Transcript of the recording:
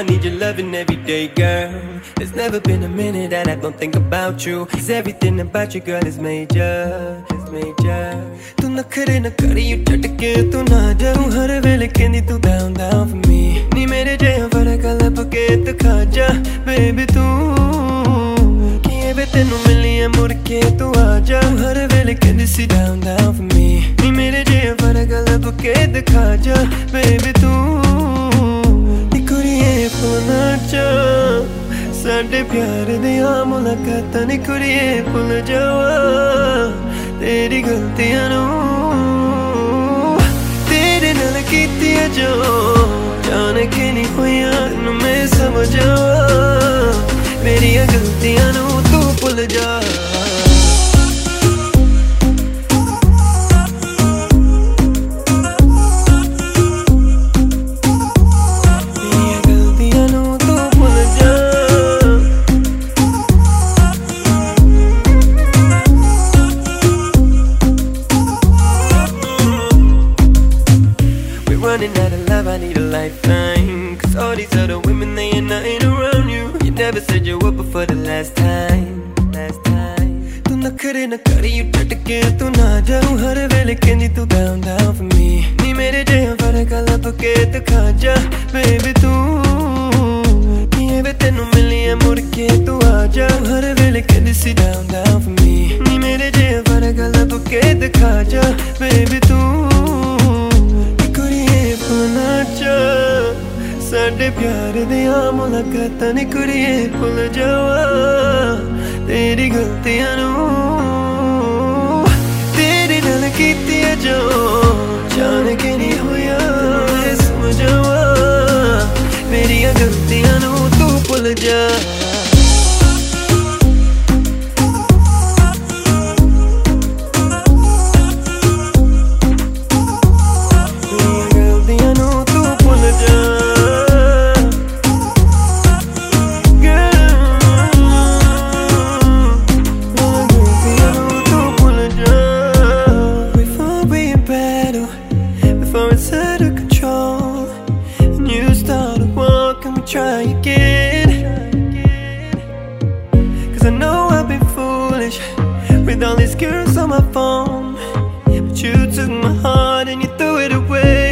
I need your loving every day, girl. There's never been a minute that I don't think about you. 'Cause everything about you, girl, is major, it's major. तू नखरे न करी you टटके तू ना जा तू हर वेले कहनी तू down down for me नी मेरे जैसा फर्क लब के तू खा जा baby तू किए वे तेनू मिली है मुड़ के तू आ जा तू हर वेले कहनी सी down down for me नी मेरे जैसा फर्क लब के तू खा जा baby तू नी कुड़िए पुना जा साडे प्यार दियां मुलाकातां नी कुड़िए भुल जावा तेरी गलतियां नू तेरे नाल कीतियां जो जान के नहीं होइयां नू मैं समझ आवा मेरियां गलतियां नू तू भुल जा Running out of love, I need a lifeline. 'Cause all these other women, they ain't nothing around you. You never said you were before the last time, last time. तू नखरे न करी you टटके तू ना जा तू हर वेले कहनी तू down down for me नी मेरे जैसा फर्क लब के तू खा जा baby तू किए वे तेनू मिली है मुड़ के तू आ जा तू हर वेले कहनी सी down down for me नी मेरे जैसा फर्क लब के तू खा जा baby तू साडे प्यार दियां मुलाकातां नी कुड़िए भुल जावा तेरी गलतियां नू तेरे नाल कीतियां जो जान के नहीं होया मैं समझ आवा मेरियां गलतियां नू तू भुल जा out of control and you started walking, we try again 'cause I know I've been foolish with all these girls on my phone, but you took my heart and you threw it away.